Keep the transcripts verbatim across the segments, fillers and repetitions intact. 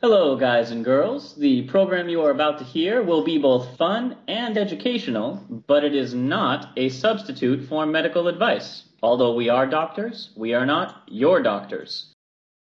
Hello, guys and girls. The program you are about to hear will be both fun and educational, but it is not a substitute for medical advice. Although we are doctors, we are not your doctors.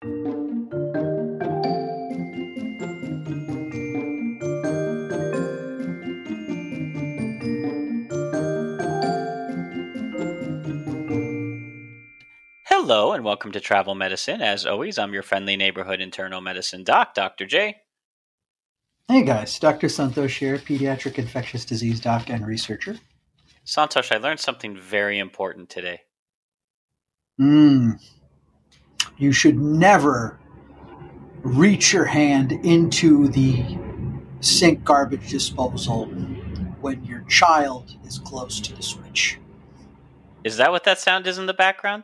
Hello, and welcome to Travel Medicine. As always, I'm your friendly neighborhood internal medicine doc, Doctor J. Hey guys, Doctor Santosh here, pediatric infectious disease doc and researcher. Santosh, I learned something very important today. Mm. You should never reach your hand into the sink garbage disposal when your child is close to the switch. Is that what that sound is in the background?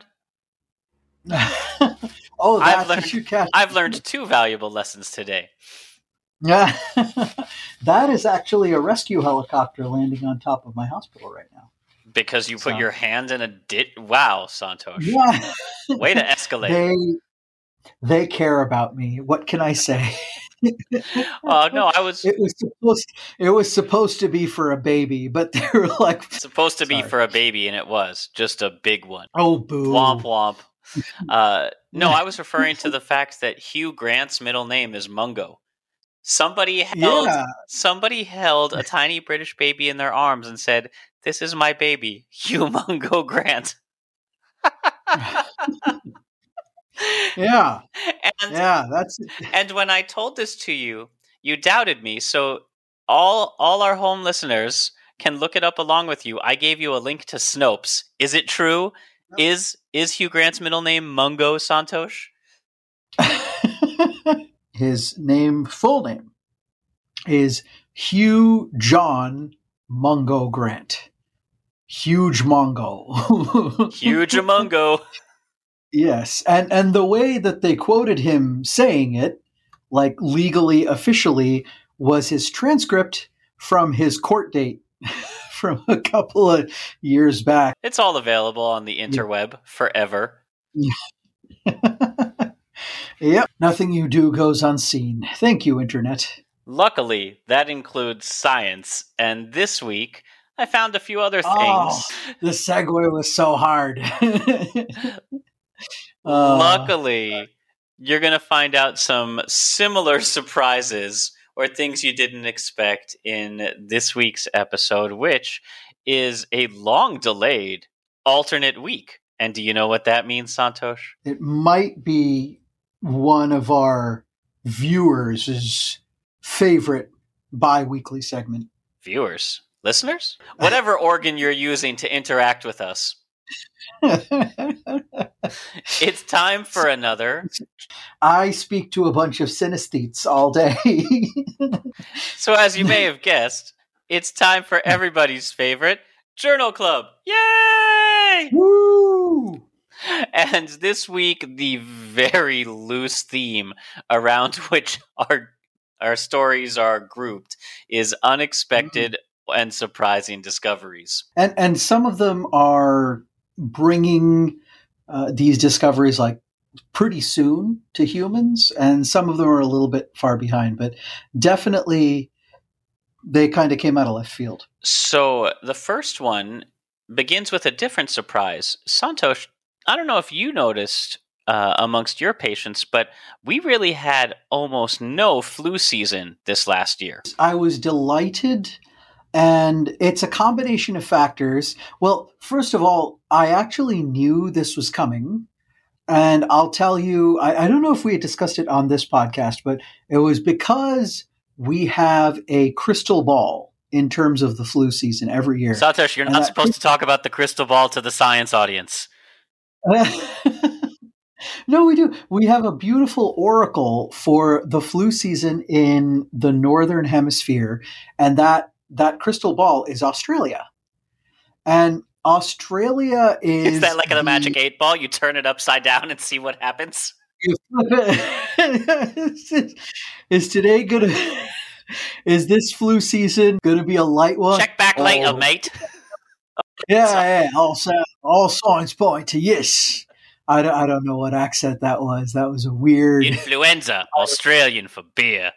oh, that's I've learned, what you catch. I've learned two valuable lessons today. Yeah, that is actually a rescue helicopter landing on top of my hospital right now. Because you put So, your hand in a dit. Wow, Santosh. Yeah. Way to escalate. They, they care about me. What can I say? Oh uh, no, I was. It was supposed. It was supposed to be for a baby, but they were like supposed to be sorry. for a baby, and it was just a big one. Oh, boo! Womp womp. Uh, no, I was referring to the fact that Hugh Grant's middle name is Mungo. Somebody held. Yeah. Somebody held a tiny British baby in their arms and said, "This is my baby, Hugh Mungo Grant." Yeah. And, yeah, that's it. And when I told this to you, you doubted me. So all all our home listeners can look it up along with you. I gave you a link to Snopes. Is it true? No. Is is Hugh Grant's middle name Mungo Santosh? His name, full name, is Hugh John Mungo Grant. Huge Mungo. Huge Mungo. Yes, and and the way that they quoted him saying it, like legally, officially, was his transcript from his court date from a couple of years back. It's all available on the interweb yeah. forever. Yep, nothing you do goes unseen. Thank you, Internet. Luckily, that includes science, and this week I found a few other things. Oh, the segue was so hard. Luckily, uh, you're going to find out some similar surprises or things you didn't expect in this week's episode, which is a long-delayed alternate week. And do you know what that means, Santosh? It might be one of our viewers' favorite bi-weekly segment. Viewers? Listeners? Whatever organ you're using to interact with us. It's time for another. I speak to a bunch of synesthetes all day. So as you may have guessed, it's time for everybody's favorite Journal Club. Yay! Woo! And this week, the very loose theme around which our our stories are grouped is unexpected mm-hmm. and surprising discoveries. And and some of them are bringing uh, these discoveries like pretty soon to humans, and some of them are a little bit far behind, but definitely they kind of came out of left field. So the first one begins with a different surprise. Santosh, I don't know if you noticed uh, amongst your patients, but we really had almost no flu season this last year. I was delighted. And it's a combination of factors. Well, first of all, I actually knew this was coming. And I'll tell you, I, I don't know if we had discussed it on this podcast, but it was because we have a crystal ball in terms of the flu season every year. Santosh, you're not and supposed that, to talk about the crystal ball to the science audience. No, we do. We have a beautiful oracle for the flu season in the Northern Hemisphere. And that That crystal ball is Australia. And Australia is... Is that like the, a magic eight ball? You turn it upside down and see what happens? is, is today going to... Is this flu season going to be a light one? Check back oh. later, mate. Yeah, yeah. All, all signs point to yes. I don't, I don't know what accent that was. That was a weird. Influenza, Australian for beer.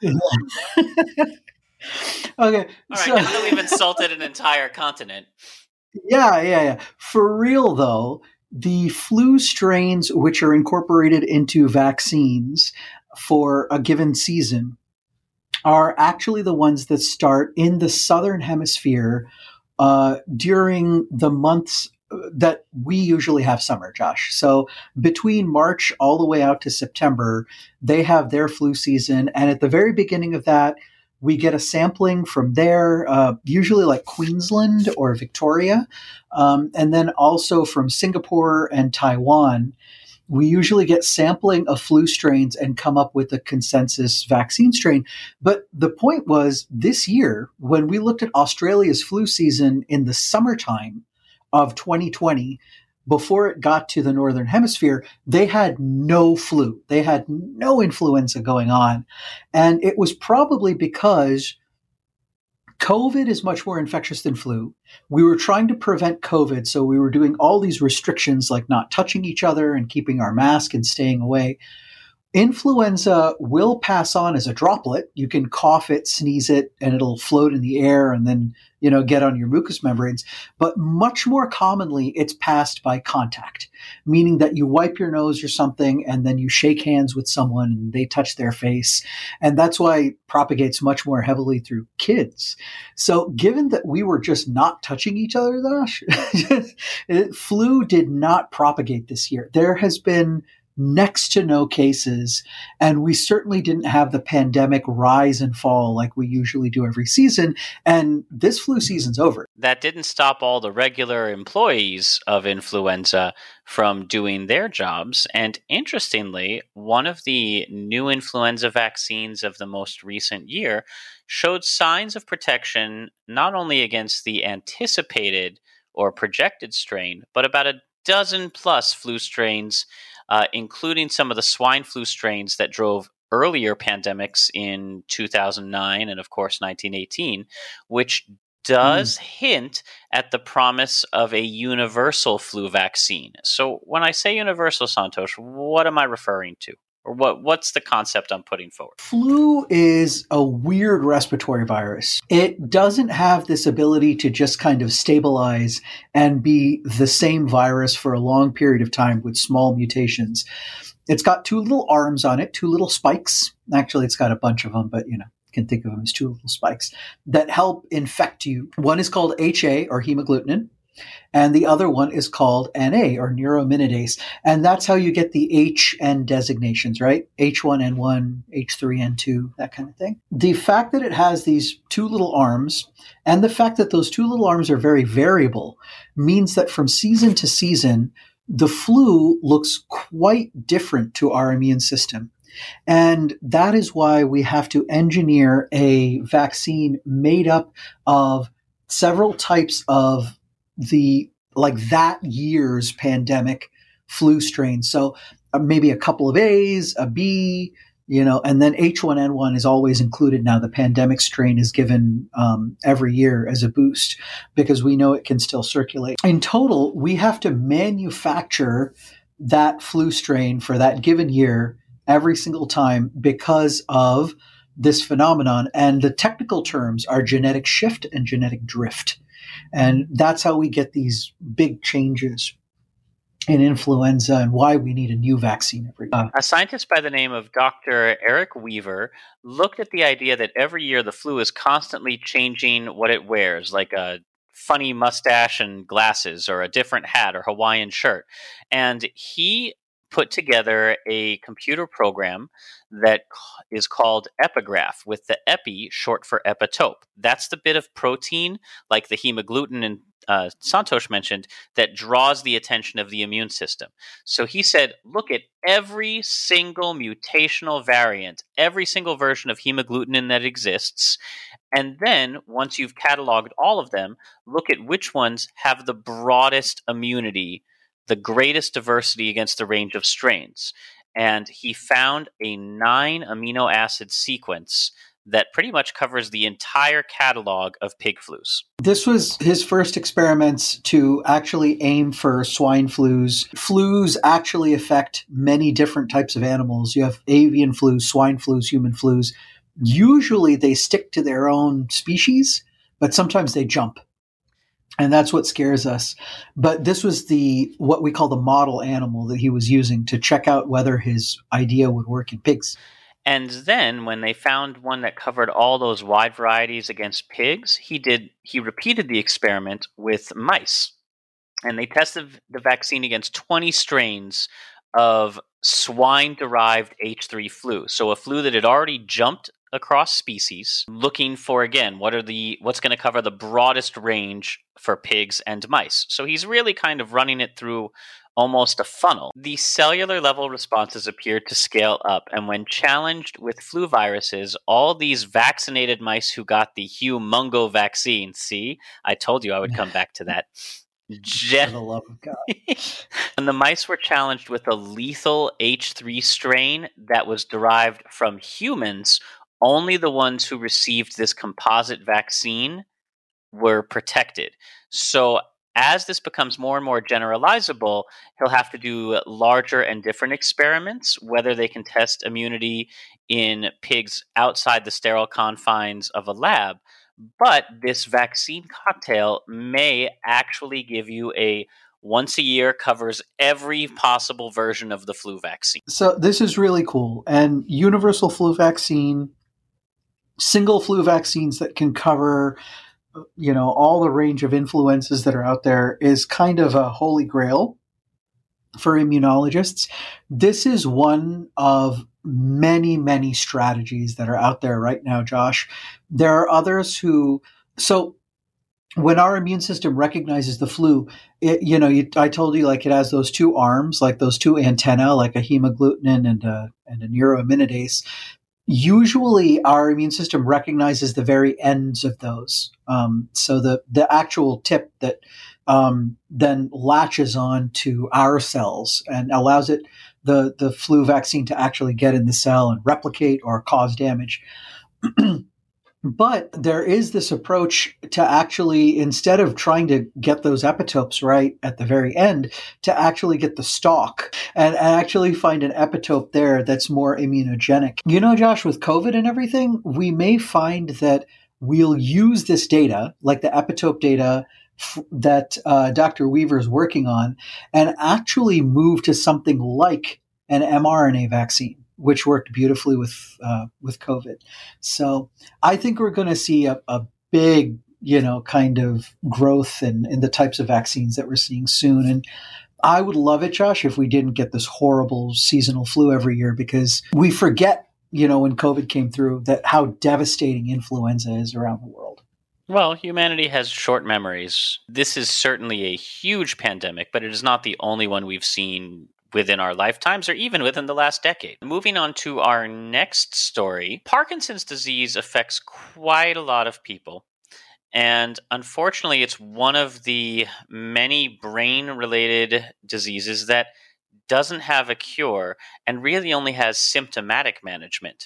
Okay, All so right, now that we've insulted an entire continent. yeah, yeah, yeah. For real though, the flu strains which are incorporated into vaccines for a given season are actually the ones that start in the southern hemisphere uh, during the months that we usually have summer, Josh. So between March all the way out to September, they have their flu season. And at the very beginning of that, we get a sampling from there, uh, usually like Queensland or Victoria, um, and then also from Singapore and Taiwan. We usually get sampling of flu strains and come up with a consensus vaccine strain. But the point was this year, when we looked at Australia's flu season in the summertime of twenty twenty, before it got to the Northern Hemisphere, they had no flu. They had no influenza going on. And it was probably because COVID is much more infectious than flu. We were trying to prevent COVID, so we were doing all these restrictions like not touching each other and keeping our mask and staying away. Influenza will pass on as a droplet. You can cough it, sneeze it, and it'll float in the air and then, you know, get on your mucous membranes. But much more commonly, it's passed by contact, meaning that you wipe your nose or something and then you shake hands with someone and they touch their face. And that's why it propagates much more heavily through kids. So given that we were just not touching each other, Dash, flu did not propagate this year. There has been next to no cases. And we certainly didn't have the pandemic rise and fall like we usually do every season. And this flu season's over. That didn't stop all the regular employees of influenza from doing their jobs. And interestingly, one of the new influenza vaccines of the most recent year showed signs of protection not only against the anticipated or projected strain, but about a dozen plus flu strains, Uh, including some of the swine flu strains that drove earlier pandemics in two thousand nine and, of course, nineteen eighteen, which does mm. hint at the promise of a universal flu vaccine. So when I say universal, Santosh, what am I referring to? Or what, what's the concept I'm putting forward? Flu is a weird respiratory virus. It doesn't have this ability to just kind of stabilize and be the same virus for a long period of time with small mutations. It's got two little arms on it, two little spikes. Actually, it's got a bunch of them, but you know, you can think of them as two little spikes that help infect you. One is called H A or hemagglutinin. And the other one is called N A or neuraminidase. And that's how you get the H N designations, right? H one N one, H three N two, that kind of thing. The fact that it has these two little arms and the fact that those two little arms are very variable means that from season to season, the flu looks quite different to our immune system. And that is why we have to engineer a vaccine made up of several types of the like that year's pandemic flu strain. So uh, maybe a couple of A's, a B, you know, and then H one N one is always included now. The pandemic strain is given um, every year as a boost because we know it can still circulate. In total, we have to manufacture that flu strain for that given year every single time because of this phenomenon. And the technical terms are genetic shift and genetic drift. And that's how we get these big changes in influenza and why we need a new vaccine every year. A scientist by the name of Doctor Eric Weaver looked at the idea that every year the flu is constantly changing what it wears, like a funny mustache and glasses or a different hat or Hawaiian shirt. And he put together a computer program that is called Epigraph, with the epi short for epitope. That's the bit of protein, like the hemagglutinin and uh, Santosh mentioned, that draws the attention of the immune system. So he said, look at every single mutational variant, every single version of hemagglutinin that exists, and then once you've cataloged all of them, look at which ones have the broadest immunity, the greatest diversity against the range of strains. And he found a nine amino acid sequence that pretty much covers the entire catalog of pig flus. This was his first experiments to actually aim for swine flus. Flus actually affect many different types of animals. You have avian flus, swine flus, human flus. Usually they stick to their own species, but sometimes they jump. And that's what scares us. But this was the what we call the model animal that he was using to check out whether his idea would work in pigs. And then when they found one that covered all those wide varieties against pigs, he did he repeated the experiment with mice. And they tested the vaccine against twenty strains of swine-derived H three flu. So a flu that had already jumped across species, looking for, again, what are the what's going to cover the broadest range for pigs and mice. So he's really kind of running it through almost a funnel. The cellular level responses appeared to scale up, and when challenged with flu viruses, all these vaccinated mice who got the humongo vaccine, see, I told you I would come back to that. Gen- For the love of God. And the mice were challenged with a lethal H three strain that was derived from humans. Only the ones who received this composite vaccine were protected. So as this becomes more and more generalizable, he'll have to do larger and different experiments, whether they can test immunity in pigs outside the sterile confines of a lab. But this vaccine cocktail may actually give you a once a year, covers every possible version of the flu vaccine. So this is really cool. And universal flu vaccine, single flu vaccines that can cover, you know, all the range of influenzas that are out there is kind of a holy grail for immunologists. This is one of many, many strategies that are out there right now, Josh. There are others who, so when our immune system recognizes the flu, it, you know, you, I told you like it has those two arms, like those two antennae, like a hemagglutinin and a, and a neuraminidase. Usually our immune system recognizes the very ends of those. Um, so the, the actual tip that um, then latches on to our cells and allows it, the, the flu vaccine to actually get in the cell and replicate or cause damage. But there is this approach to actually, instead of trying to get those epitopes right at the very end, to actually get the stalk and actually find an epitope there that's more immunogenic. You know, Josh, with COVID and everything, we may find that we'll use this data, like the epitope data f- that uh, Doctor Weaver is working on, and actually move to something like an mRNA vaccine, which worked beautifully with uh, with COVID. So I think we're going to see a, a big, you know, kind of growth in, in the types of vaccines that we're seeing soon. And I would love it, Josh, if we didn't get this horrible seasonal flu every year, because we forget, you know, when COVID came through, that how devastating influenza is around the world. Well, humanity has short memories. This is certainly a huge pandemic, but it is not the only one we've seen within our lifetimes or even within the last decade. Moving on to our next story, Parkinson's disease affects quite a lot of people. And unfortunately, it's one of the many brain-related diseases that doesn't have a cure and really only has symptomatic management.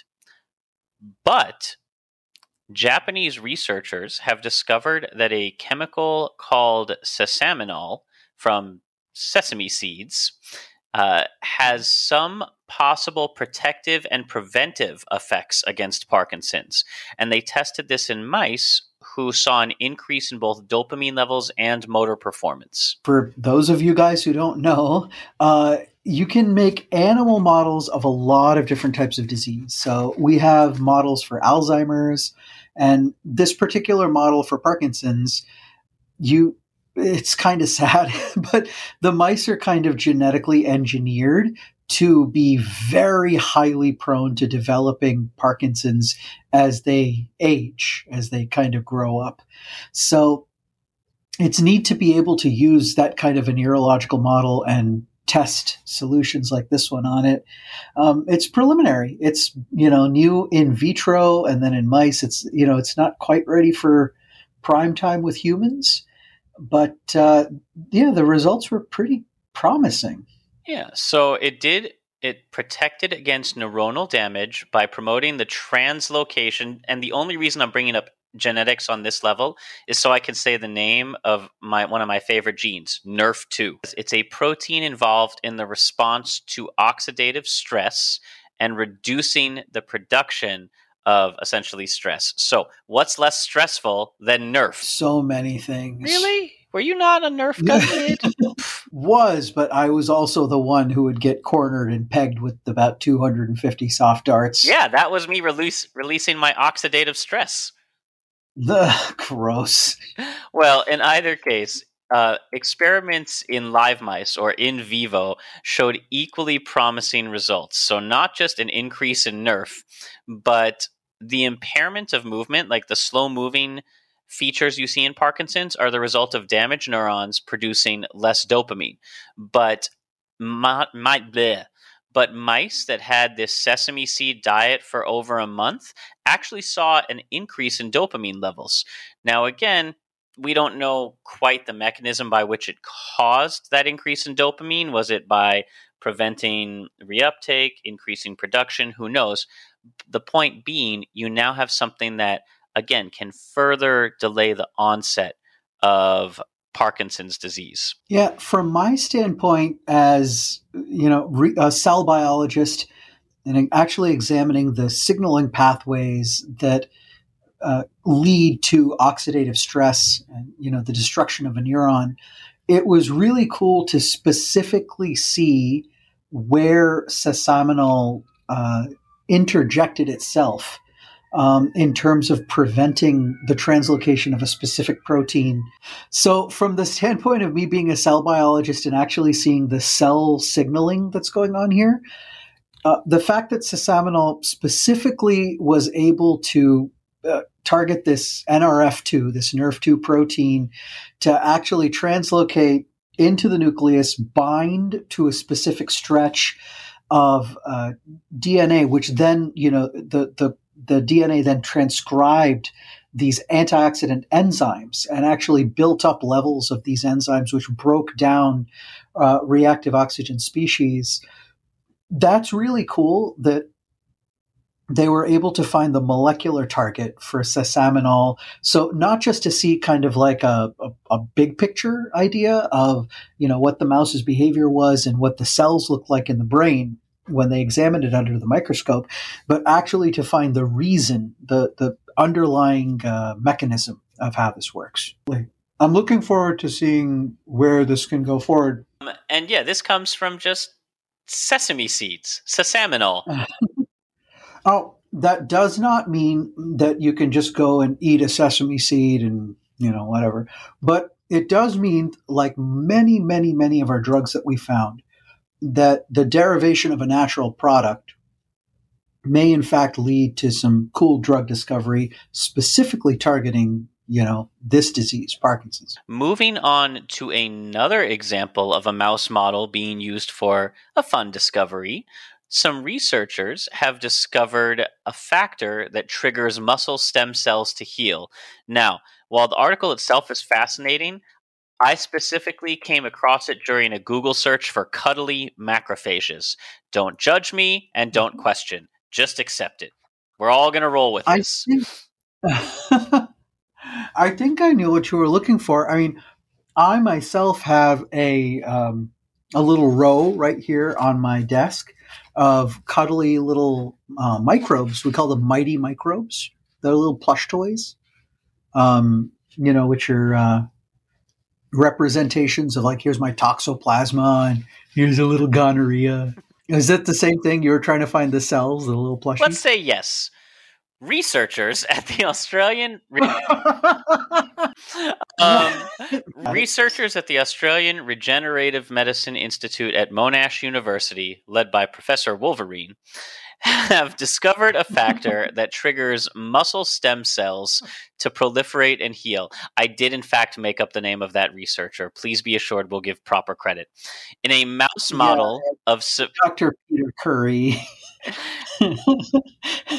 But Japanese researchers have discovered that a chemical called sesaminol from sesame seeds Uh, has some possible protective and preventive effects against Parkinson's. And they tested this in mice who saw an increase in both dopamine levels and motor performance. For those of you guys who don't know, uh, you can make animal models of a lot of different types of disease. So we have models for Alzheimer's, and this particular model for Parkinson's, you it's kind of sad, but the mice are kind of genetically engineered to be very highly prone to developing Parkinson's as they age, as they kind of grow up. So it's neat to be able to use that kind of a neurological model and test solutions like this one on it. Um, it's preliminary. It's, you know, new in vitro, and then in mice, it's, you know, it's not quite ready for prime time with humans. But, uh, yeah, the results were pretty promising. Yeah, so it did It protected against neuronal damage by promoting the translocation. And the only reason I'm bringing up genetics on this level is so I can say the name of my one of my favorite genes, N E R F two. It's a protein involved in the response to oxidative stress and reducing the production of essentially stress. So what's less stressful than N E R F? So many things. Really? Were you not a N E R F gun kid? Was, but I was also the one who would get cornered and pegged with about two hundred fifty soft darts. Yeah, that was me release, releasing my oxidative stress. The gross. Well, in either case, uh, experiments in live mice or in vivo showed equally promising results. So not just an increase in N E R F, but the impairment of movement, like the slow moving features you see in Parkinson's, are the result of damaged neurons producing less dopamine. But my, my, bleh, but mice that had this sesame seed diet for over a month actually saw an increase in dopamine levels. Now, again, we don't know quite the mechanism by which it caused that increase in dopamine. Was it by preventing reuptake, increasing production? Who knows? The point being, you now have something that, again, can further delay the onset of Parkinson's disease. Yeah, from my standpoint as, you know, re- a cell biologist and actually examining the signaling pathways that uh, lead to oxidative stress and, you know, the destruction of a neuron, it was really cool to specifically see where sesaminol uh, interjected itself Um, in terms of preventing the translocation of a specific protein. So from the standpoint of me being a cell biologist and actually seeing the cell signaling that's going on here, uh, the fact that sesaminol specifically was able to uh, target this N R F two, this N E R F two protein, to actually translocate into the nucleus, bind to a specific stretch of uh, D N A, which then, you know, the the the D N A then transcribed these antioxidant enzymes and actually built up levels of these enzymes, which broke down uh, reactive oxygen species. That's really cool that they were able to find the molecular target for sesaminol. So not just to see kind of like a, a, a big picture idea of, you know, what the mouse's behavior was and what the cells look like in the brain when they examined it under the microscope, but actually to find the reason, the, the underlying uh, mechanism of how this works. I'm looking forward to seeing where this can go forward. Um, and yeah, this comes from just sesame seeds, sesaminol. Oh, that does not mean that you can just go and eat a sesame seed and, you know, whatever. But it does mean, like many, many, many of our drugs that we found, that the derivation of a natural product may in fact lead to some cool drug discovery specifically targeting, you know, this disease, Parkinson's. Moving on to another example of a mouse model being used for a fun discovery, some researchers have discovered a factor that triggers muscle stem cells to heal. Now, while the article itself is fascinating, I specifically came across it during a Google search for cuddly macrophages. Don't judge me and don't question. Just accept it. We're all going to roll with I this. think, I think I knew what you were looking for. I mean, I myself have a um, a little row right here on my desk of cuddly little uh, microbes. We call them mighty microbes. They're little plush toys, um, you know, which are uh, representations of, like, here's my toxoplasma and here's a little gonorrhea. Is that the same thing? You were trying to find the cells, the little plushies? Let's say yes. Researchers at the Australian um, researchers at the Australian Regenerative Medicine Institute at Monash University, led by Professor Wolverine, have discovered a factor that triggers muscle stem cells to proliferate and heal. I did, in fact, make up the name of that researcher. Please be assured we'll give proper credit. In a mouse model yeah, of... Su- Doctor Peter Curry.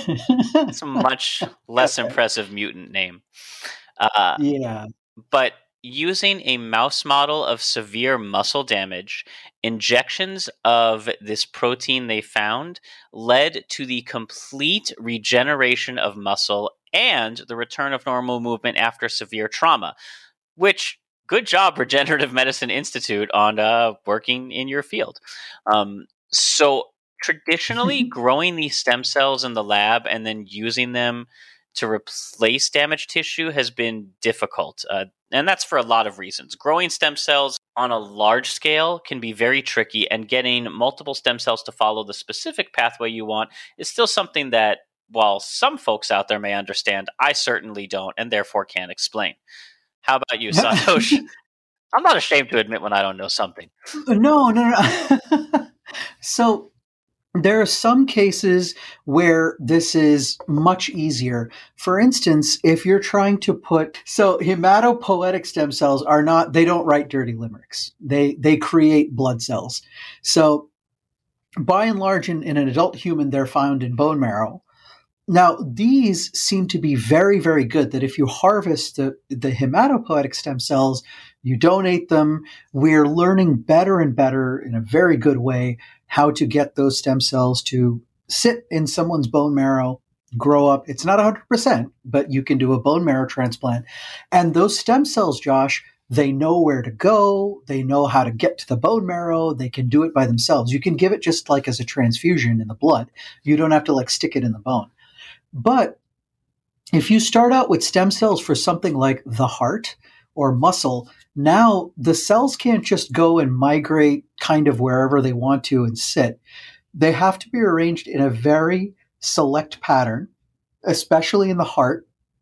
It's a much less impressive mutant name. Uh, yeah. But using a mouse model of severe muscle damage, injections of this protein they found led to the complete regeneration of muscle and the return of normal movement after severe trauma, which, good job, Regenerative Medicine Institute, on uh, working in your field. Um, so traditionally, growing these stem cells in the lab and then using them to replace damaged tissue has been difficult. Uh, and that's for a lot of reasons. Growing stem cells on a large scale can be very tricky, and getting multiple stem cells to follow the specific pathway you want is still something that, while some folks out there may understand, I certainly don't, and therefore can't explain. How about you, Santosh? I'm not ashamed to admit when I don't know something. No, no, no. So there are some cases where this is much easier. For instance, if you're trying to put, so hematopoietic stem cells are not, they don't write dirty limericks. They, they create blood cells. So by and large, in, in an adult human, they're found in bone marrow. Now, these seem to be very, very good, that if you harvest the, the hematopoietic stem cells, you donate them, we're learning better and better in a very good way how to get those stem cells to sit in someone's bone marrow, grow up. It's not one hundred percent, but you can do a bone marrow transplant. And those stem cells, Josh, they know where to go. They know how to get to the bone marrow. They can do it by themselves. You can give it just like as a transfusion in the blood. You don't have to like stick it in the bone. But if you start out with stem cells for something like the heart or muscle, now the cells can't just go and migrate kind of wherever they want to and sit. They have to be arranged in a very select pattern, especially in the heart.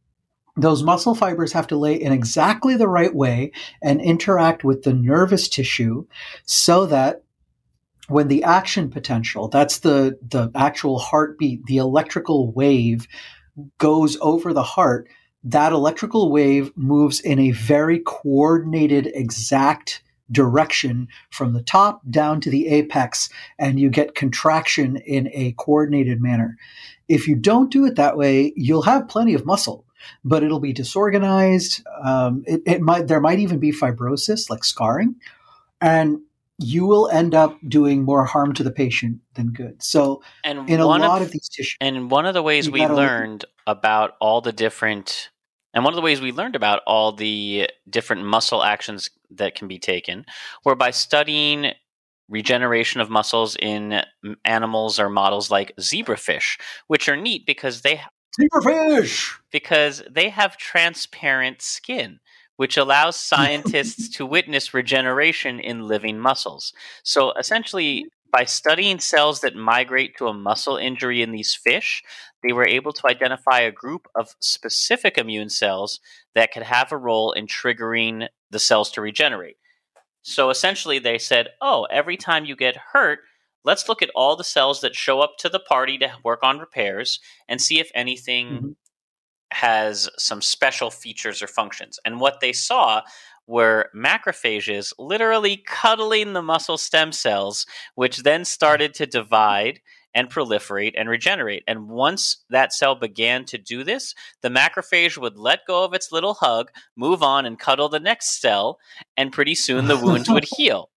Those muscle fibers have to lay in exactly the right way and interact with the nervous tissue so that when the action potential, that's the, the actual heartbeat, the electrical wave goes over the heart, that electrical wave moves in a very coordinated, exact direction from the top down to the apex, and you get contraction in a coordinated manner. If you don't do it that way, you'll have plenty of muscle, but it'll be disorganized. Um, it, it might, there might even be fibrosis, like scarring, and you will end up doing more harm to the patient than good. So and in a lot of, of these tissues. And one of the ways we learned about all the different, and one of the ways we learned about all the different muscle actions that can be taken were by studying regeneration of muscles in animals or models like zebrafish, which are neat because they zebrafish because they have transparent skin, which allows scientists to witness regeneration in living muscles. So essentially, by studying cells that migrate to a muscle injury in these fish, they were able to identify a group of specific immune cells that could have a role in triggering the cells to regenerate. So essentially, they said, oh, every time you get hurt, let's look at all the cells that show up to the party to work on repairs and see if anything mm-hmm. has some special features or functions. And what they saw were macrophages literally cuddling the muscle stem cells, which then started to divide and proliferate and regenerate. And once that cell began to do this, the macrophage would let go of its little hug, move on and cuddle the next cell, and pretty soon the wounds would heal.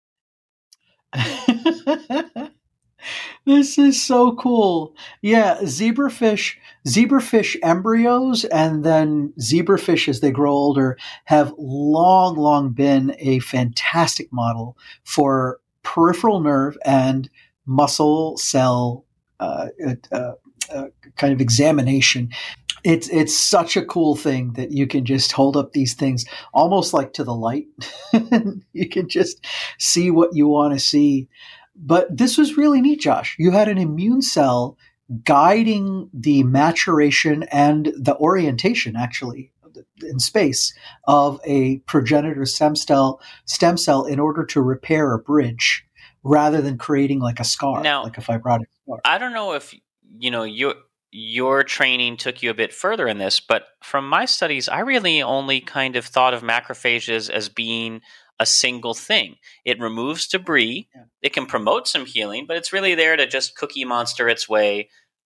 This is so cool. Yeah, zebrafish, zebrafish embryos and then zebrafish as they grow older have long, long been a fantastic model for peripheral nerve and muscle cell uh, uh, uh, kind of examination. It's it's such a cool thing that you can just hold up these things almost like to the light. You can just see what you want to see. But this was really neat, Josh. You had an immune cell guiding the maturation and the orientation, actually, in space of a progenitor stem cell, stem cell in order to repair a bridge rather than creating like a scar, now, like a fibrotic scar. I don't know if, you know, your your training took you a bit further in this, but from my studies, I really only kind of thought of macrophages as being a single thing. It removes debris. Yeah. It can promote some healing, but it's really there to just cookie monster its way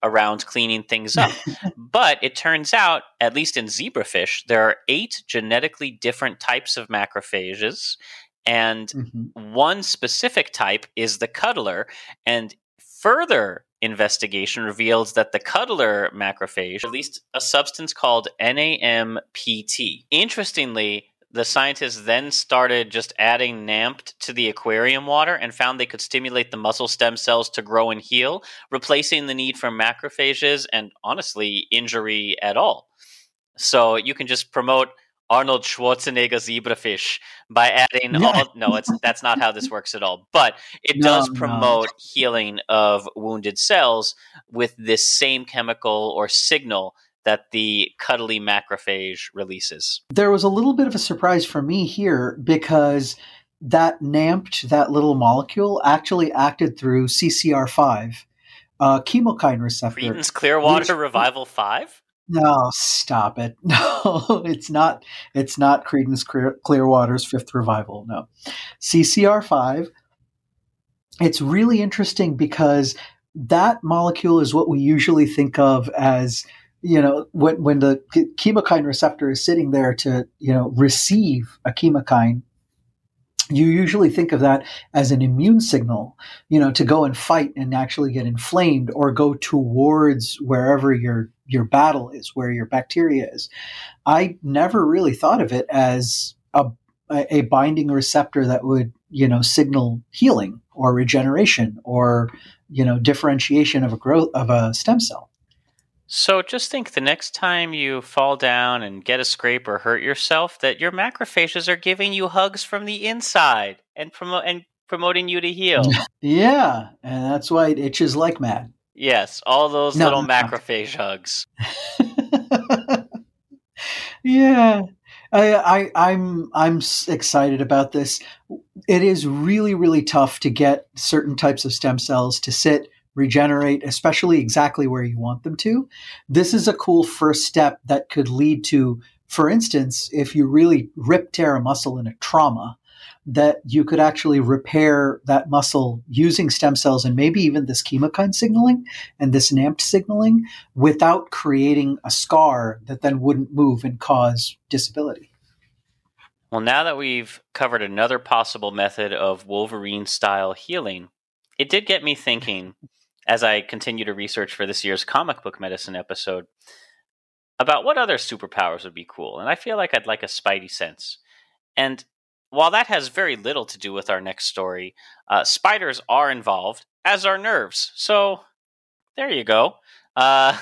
around cleaning things up. But it turns out, at least in zebrafish, there are eight genetically different types of macrophages, and Mm-hmm. one specific type is the cuddler. And further investigation reveals that the cuddler macrophage released a substance called N A M P T. Interestingly, the scientists then started just adding NAMPT to the aquarium water and found they could stimulate the muscle stem cells to grow and heal, replacing the need for macrophages and, honestly, injury at all. So you can just promote Arnold Schwarzenegger zebrafish by adding Yeah. all. No, it's that's not how this works at all. But it No, does no. promote healing of wounded cells with this same chemical or signal that the cuddly macrophage releases. There was a little bit of a surprise for me here because that NAMPT, that little molecule, actually acted through C C R five, uh, chemokine receptor. Creedence Clearwater which- Revival five? No, stop it. No, it's not. It's not Creedence Clear, Clearwater's Fifth Revival. No, C C R five. It's really interesting because that molecule is what we usually think of as, you know, when when the chemokine receptor is sitting there to, you know, receive a chemokine. You usually think of that as an immune signal, you know, to go and fight and actually get inflamed or go towards wherever your your battle is, where your bacteria is. I never really thought of it as a a binding receptor that would, you know, signal healing or regeneration or, you know, differentiation of a growth of a stem cell. So just think the next time you fall down and get a scrape or hurt yourself, that your macrophages are giving you hugs from the inside and promote and promoting you to heal. Yeah, and that's why it itches like mad. Yes, all those No, little no, no. macrophage hugs. Yeah, I, I, I'm I'm s- excited about this. It is really really tough to get certain types of stem cells to sit, regenerate, especially exactly where you want them to. This is a cool first step that could lead to, for instance, if you really rip tear a muscle in a trauma, that you could actually repair that muscle using stem cells and maybe even this chemokine signaling and this NAMPT signaling without creating a scar that then wouldn't move and cause disability. Well, now that we've covered another possible method of Wolverine-style healing, it did get me thinking, as I continue to research for this year's comic book medicine episode, about what other superpowers would be cool. And I feel like I'd like a Spidey sense. And while that has very little to do with our next story, uh, spiders are involved, as are nerves. So there you go. Uh,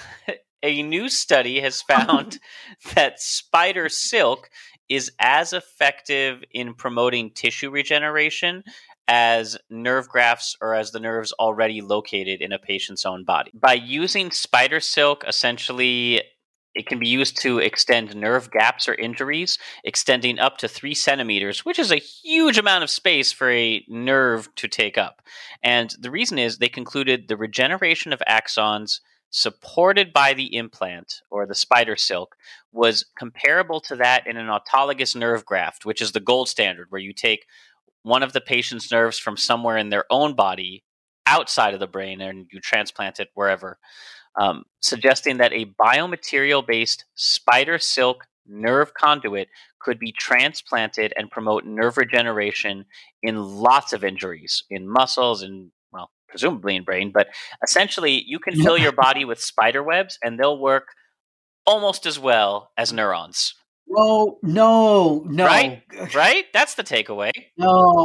a new study has found that spider silk is as effective in promoting tissue regeneration as nerve grafts or as the nerves already located in a patient's own body. By using spider silk, essentially, it can be used to extend nerve gaps or injuries, extending up to three centimeters, which is a huge amount of space for a nerve to take up. And the reason is they concluded the regeneration of axons supported by the implant, or the spider silk, was comparable to that in an autologous nerve graft, which is the gold standard, where you take one of the patient's nerves from somewhere in their own body outside of the brain and you transplant it wherever. Um, suggesting that a biomaterial-based spider silk nerve conduit could be transplanted and promote nerve regeneration in lots of injuries, in muscles and, well, presumably in brain. But essentially, you can fill your body with spider webs and they'll work almost as well as neurons. No, no, no. Right? Right? That's the takeaway. No.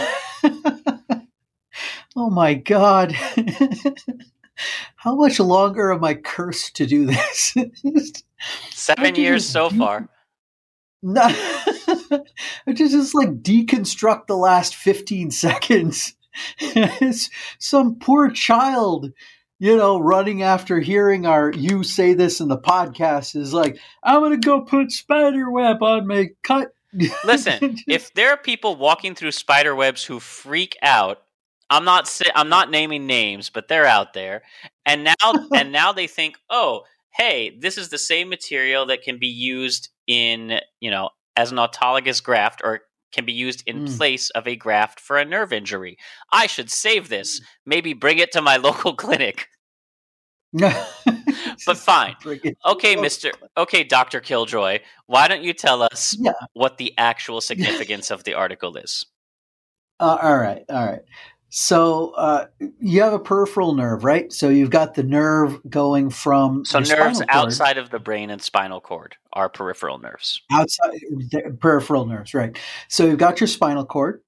Oh my God. How much longer am I cursed to do this? Seven years so far. No, I just, just like deconstruct the last fifteen seconds. It's some poor child, you know, running after hearing our you say this in the podcast is like, I'm going to go put spider web on my cut. Listen, Just, if there are people walking through spider webs who freak out, I'm not si- I'm not naming names, but they're out there. And now and now they think, "Oh, hey, this is the same material that can be used in, you know, as an autologous graft or can be used in Mm. place of a graft for a nerve injury. I should save this. Maybe bring it to my local clinic." But fine. Okay, Mister Okay, Doctor Killjoy, why don't you tell us Yeah. what the actual significance of the article is? Uh, all right, all right. So uh, you have a peripheral nerve, right? So you've got the nerve going from So your nerves spinal cord outside of the brain and spinal cord are peripheral nerves. outside the peripheral nerves, right? So you've got your spinal cord.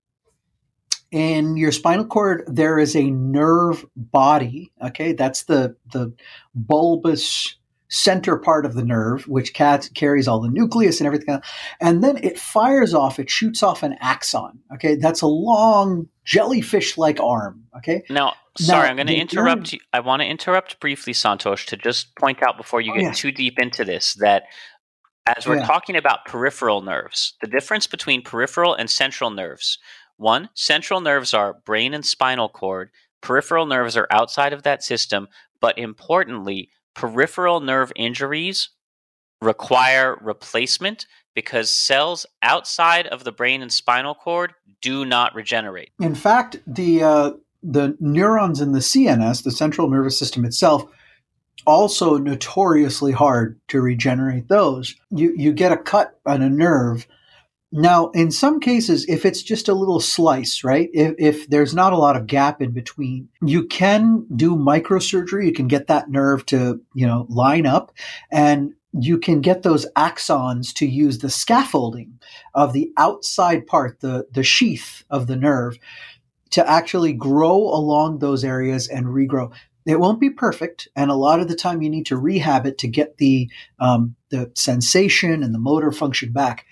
In your spinal cord, there is a nerve body. Okay, that's the the bulbous center part of the nerve, which cat- carries all the nucleus and everything else. And then it fires off, it shoots off an axon. Okay, that's a long jellyfish-like arm. Okay. Now, sorry, Now I'm going to the interrupt nerve. you. I want to interrupt briefly, Santosh, to just point out before you Oh get yes. too deep into this that as we're Yeah. talking about peripheral nerves, the difference between peripheral and central nerves. One, central nerves are brain and spinal cord. Peripheral nerves are outside of that system. But importantly, peripheral nerve injuries require replacement because cells outside of the brain and spinal cord do not regenerate. In fact, the uh, the neurons in the C N S, the central nervous system itself, also notoriously hard to regenerate those. You you get a cut on a nerve. Now, in some cases, if it's just a little slice, right? If, if there's not a lot of gap in between, you can do microsurgery. You can get that nerve to, you know, line up, and you can get those axons to use the scaffolding of the outside part, the, the sheath of the nerve, to actually grow along those areas and regrow. It won't be perfect, and a lot of the time you need to rehab it to get the um, the sensation and the motor function back.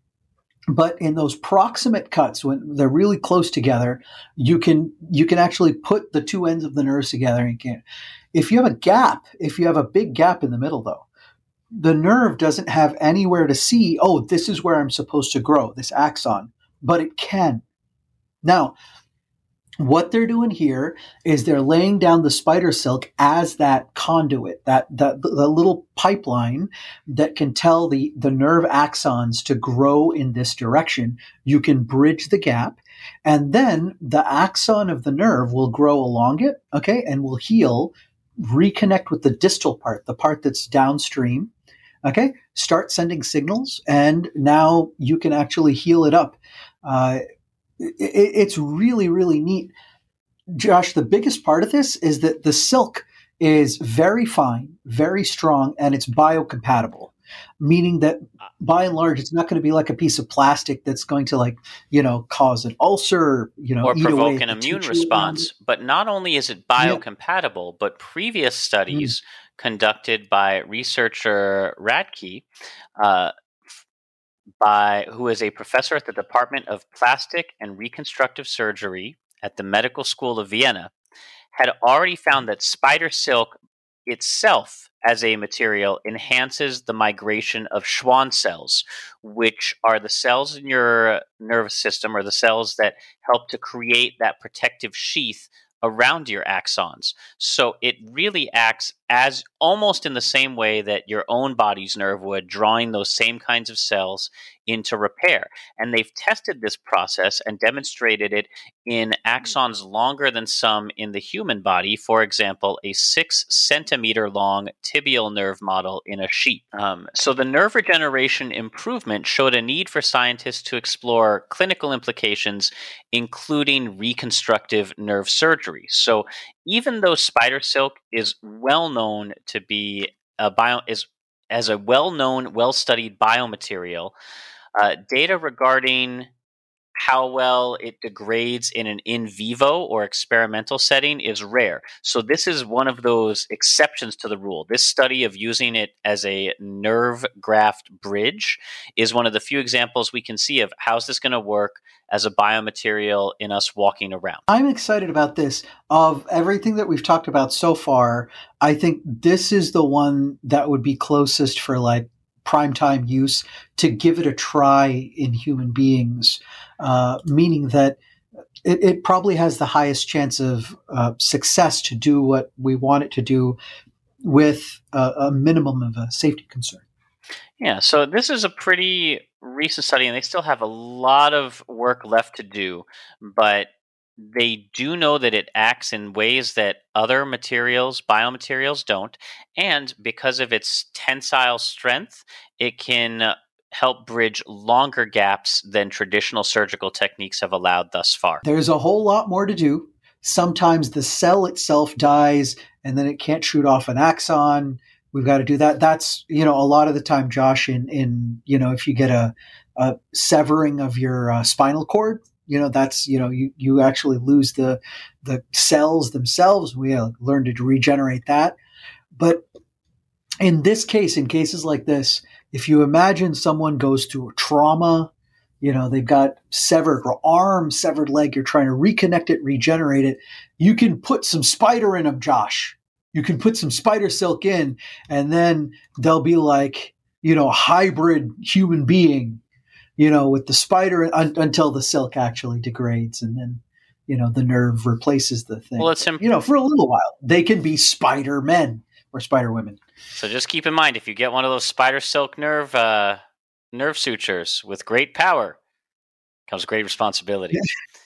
But in those proximate cuts, when they're really close together, you can you can actually put the two ends of the nerves together. And you can, if you have a gap, if you have a big gap in the middle, though, the nerve doesn't have anywhere to see. Oh, this is where I'm supposed to grow, this axon, but it can. Now, what they're doing here is they're laying down the spider silk as that conduit, that, that the little pipeline that can tell the, the nerve axons to grow in this direction. You can bridge the gap, and then the axon of the nerve will grow along it, okay, and will heal, reconnect with the distal part, the part that's downstream, okay, start sending signals, and now you can actually heal it up. Uh, it, it's really, really neat. Josh, the biggest part of this is that the silk is very fine, very strong, and it's biocompatible, meaning that by and large, it's not going to be like a piece of plastic that's going to, like, you know, cause an ulcer, you know, or eat provoke away an at the immune tissue around it. response. But not only is it Yeah. biocompatible, but previous Mm. studies conducted by researcher Radke, uh, by who is a professor at the Department of Plastic and Reconstructive Surgery at the Medical School of Vienna, had already found that spider silk itself as a material enhances the migration of Schwann cells, which are the cells in your nervous system or the cells that help to create that protective sheath around your axons. So it really acts as almost in the same way that your own body's nerve would, drawing those same kinds of cells into repair. And they've tested this process and demonstrated it in axons longer than some in the human body. For example, a six centimeter long tibial nerve model in a sheep. Um, so the nerve regeneration improvement showed a need for scientists to explore clinical implications, including reconstructive nerve surgery. So even though spider silk is well known to be a bio is as a well-known, well-studied biomaterial, uh, data regarding how well it degrades in an in vivo or experimental setting is rare. So this is one of those exceptions to the rule. This study of using it as a nerve graft bridge is one of the few examples we can see of how's this going to work as a biomaterial in us walking around. I'm excited about this. Of everything that we've talked about so far, I think this is the one that would be closest for, like, primetime use to give it a try in human beings, uh, meaning that it, it probably has the highest chance of uh, success to do what we want it to do with a, a minimum of a safety concern. Yeah, so this is a pretty recent study, and they still have a lot of work left to do, but They do know that it acts in ways that other materials, biomaterials, don't. And because of its tensile strength, it can uh, help bridge longer gaps than traditional surgical techniques have allowed thus far. There's a whole lot more to do. Sometimes the cell itself dies and then it can't shoot off an axon. We've got to do that. That's, you know, a lot of the time, Josh, in, in you know, if you get a, a severing of your uh, spinal cord, you know, that's, you know, you, you actually lose the, the cells themselves. We uh, learn to regenerate that. But in this case, in cases like this, if you imagine someone goes through a trauma, you know, they've got severed arm, severed leg, you're trying to reconnect it, regenerate it, you can put some spider in them, Josh. You can put some spider silk in, and then they'll be like, you know, a hybrid human being, you know, with the spider un- until the silk actually degrades, and then, you know, the nerve replaces the thing. Well, it's imp- you know, for a little while, they can be spider men or spider women. So just keep in mind, if you get one of those spider silk nerve uh, nerve sutures, with great power comes great responsibility.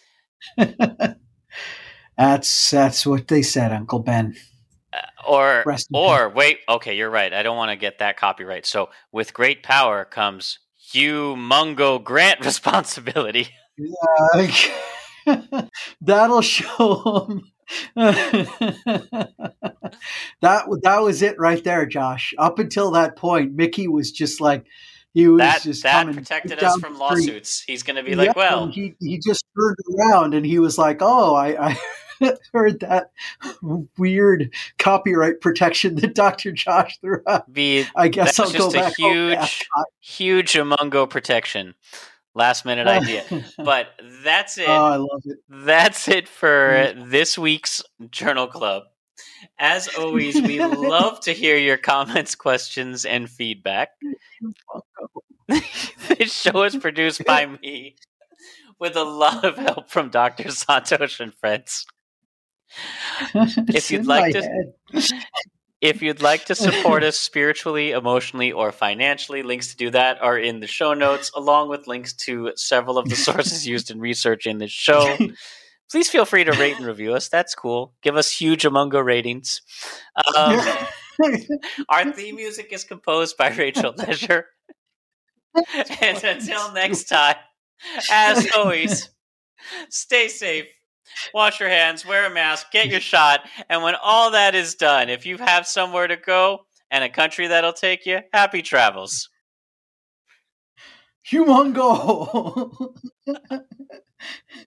that's that's what they said, Uncle Ben. Uh, or or wait, okay, you're right. I don't want to get that copyright. So with great power comes humongo grant responsibility. Yeah, that'll show them. that that was it right there, Josh. Up until that point, Mickey was just like he was that, just that coming protected us from lawsuits. He's going to be yeah, like, well, he he just turned around and he was like, oh, I. I heard that weird copyright protection that Doctor Josh threw out. Be, I guess I'll just go a back huge, huge humongo protection. Last minute idea. But that's it. Oh, I love it. That's it for this week's Journal Club. As always, we love to hear your comments, questions, and feedback. This show is produced by me with a lot of help from Doctor Santosh and friends. If you'd like to if you'd like to support us spiritually, emotionally, or financially, links to do that are in the show notes, along with links to several of the sources used in researching this show. Please feel free to rate and review us. That's cool. Give us huge Humongo ratings. Um, our theme music is composed by Rachel Leisure. And until next time, as always, stay safe. Wash your hands, wear a mask, get your shot, and when all that is done, if you have somewhere to go and a country that'll take you, happy travels. Humongo!